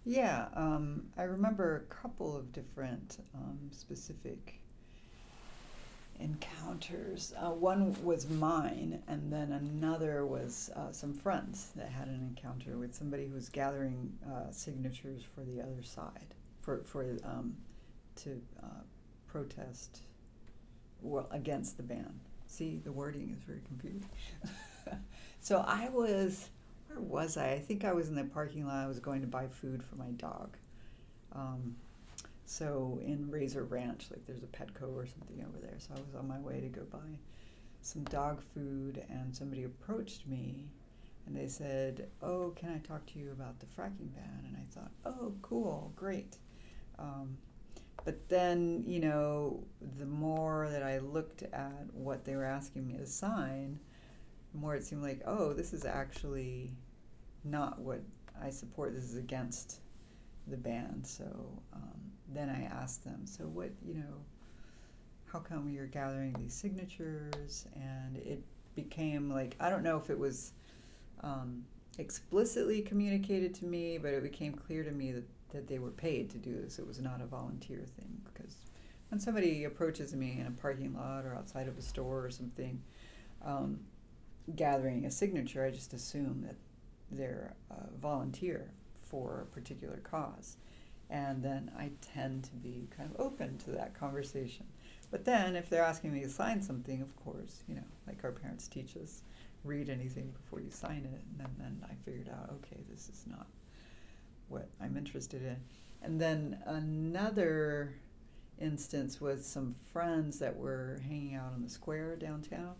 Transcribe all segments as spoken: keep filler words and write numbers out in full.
Yeah, um, I remember a couple of different um, specific encounters. Uh, one was mine, and then another was uh, some friends that had an encounter with somebody who was gathering uh, signatures for the other side for for um, to uh, protest well against the ban. See, the wording is very confusing. So I was, where was I? I think I was in the parking lot. I was going to buy food for my dog. Um, so in Razor Ranch, like there's a Petco or something over there. So I was on my way to go buy some dog food, and somebody approached me, and they said, "Oh, can I talk to you about the fracking ban?" And I thought, "Oh, cool, great." Um, but then, you know, the more that I looked at what they were asking me to sign, the more it seemed like, oh, this is actually not what I support. This is against the ban. So um, then I asked them, so what, you know, how come you're gathering these signatures? And it became like, I don't know if it was um, explicitly communicated to me, but it became clear to me that, that they were paid to do this. It was not a volunteer thing, because when somebody approaches me in a parking lot or outside of a store or something, um, gathering a signature, I just assume that they're a volunteer for a particular cause. And then I tend to be kind of open to that conversation. But then if they're asking me to sign something, of course, you know, like our parents teach us, read anything before you sign it. And then, then I figured out, okay, this is not what I'm interested in. And then another instance was some friends that were hanging out on the square downtown.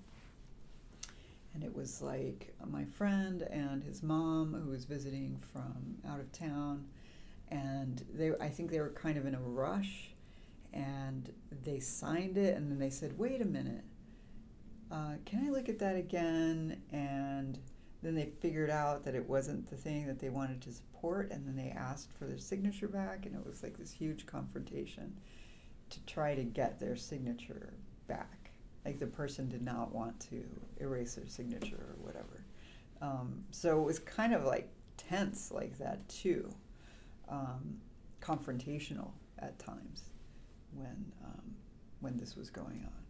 And it was like my friend and his mom, who was visiting from out of town, and they I think they were kind of in a rush, and they signed it, and then they said, wait a minute, uh, can I look at that again? And then they figured out that it wasn't the thing that they wanted to support, and then they asked for their signature back, and it was like this huge confrontation to try to get their signature back. Like the person did not want to erase their signature or whatever. Um, so it was kind of like tense like that too, um, confrontational at times when um, when this was going on.